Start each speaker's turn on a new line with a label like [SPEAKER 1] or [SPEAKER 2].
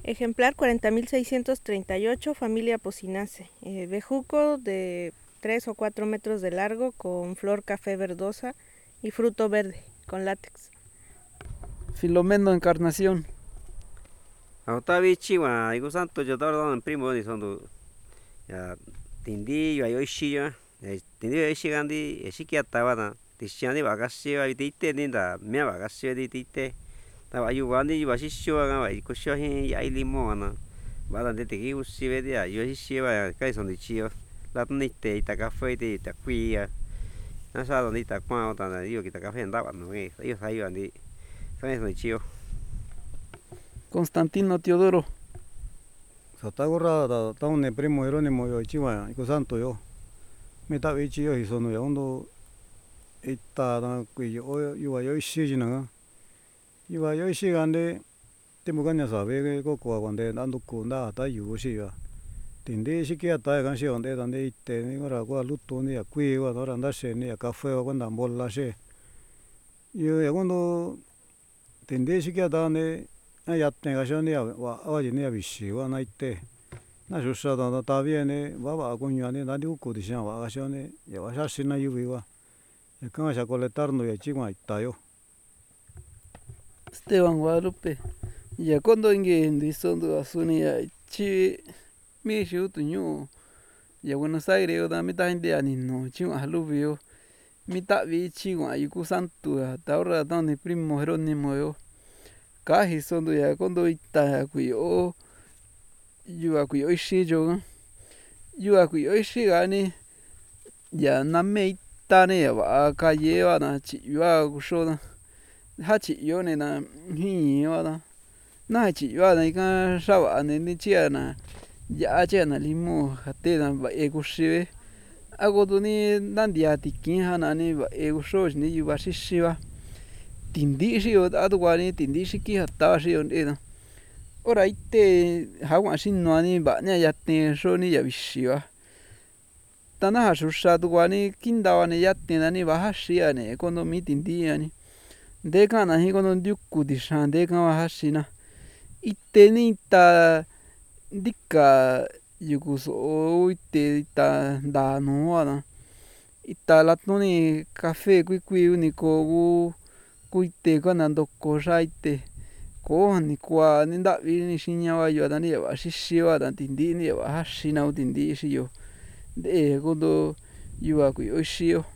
[SPEAKER 1] Ejemplar 40.638, familia Pocinaceae. Bejuco de 3 o 4 metros de largo con flor café verdosa y fruto verde con látex.
[SPEAKER 2] Filomeno Encarnación.
[SPEAKER 3] Autavi chiwa, iku santo yo tardon primo ni sondo. Ya tindi yo yoishi ya. Tindi yoishi gandi shikiata wana. Tishani wagashi wa ite ninda me wagashi di ite. Ta wa yu wani wa shisho ga wa ikusho hin ya ilimo wana. Wada de tegi ushi ve dia yoishi wa kai sondi chio. Latni te ita cafe te ita kuia. Na sa don ita kwa ota na yo kita cafe ndaba no ge. Yo sayo andi. Sai sondi chio.
[SPEAKER 2] Constantino Teodoro.
[SPEAKER 4] Satagorra da taune primo Jerónimo yo chiwa iku santo yo. Meta vichi yo hisono ya ondo ita na kui yo yuwa yo ishi na. Yuwa yo ishi gande temuganya sabe ko ko wande ando kunda ta yu shi ya. Tindi shi kia ta gan shi onde dande ite ni ora ko luto ni ya kui wa ora nda she ni ya cafe wa kwanda bolla she. Yo ya ondo tindi shi kia ta ne ya tenga shi ni ya wa ni ya bishi wa na ite. Na shusha da ta viene va coño ni da diu ku di sha wa shi ni ya wa sha shi na yu wa. Ya kan sha coletar no ya chiwa ita yo.
[SPEAKER 2] Esteban Guadalupe. Ya kondo inge ndisondo asuni ya chi mi shu tuñu. Ya Buenos Aires yo da mita gente ani no chiwa aluvio. Mita vi chiwa yuku santo ya ta ora da ni primo Jerónimo yo. Kaji sondo ya kondo ita ya kuyo. Yuwa kuyo ishi yo. Yuwa kuyo ishi gani. Ya name ita ne ya wa calle wa na chi yuwa kusho na. Hachi yo ne na hi wa na. Na chi yuwa na ika shawa ne ni chia na. Ya chia na limo jate na ba e kushiwe. Ako tu ni nandia tikin ha na ni ba e kusho ni yuwa shishi wa. Tindi shi yo atu kwa ni tindi shi ki hata shi yo ne na. Ora ite hawa shi no ni ba nya ya ten sho ni ya bishi wa. Tana ha shusha tu kwa ni kinda wa ni ya ten na ni ba ha shi ya ne kondo mi tindi ya ni. Deka na hi kondo ndiuku di shan deka wa ha shi na. Ite ni ta dika yuku so ite ita da no wa na. Ita latno ni cafe kui uni ko ku ite ko na ndoko sha ite. Ko ni kwa ni nda vi ni shinya wa yo da ni wa shishi wa da tindi ni wa ha shi na tindi shi yo. De kondo yuwa kuyo shi yo.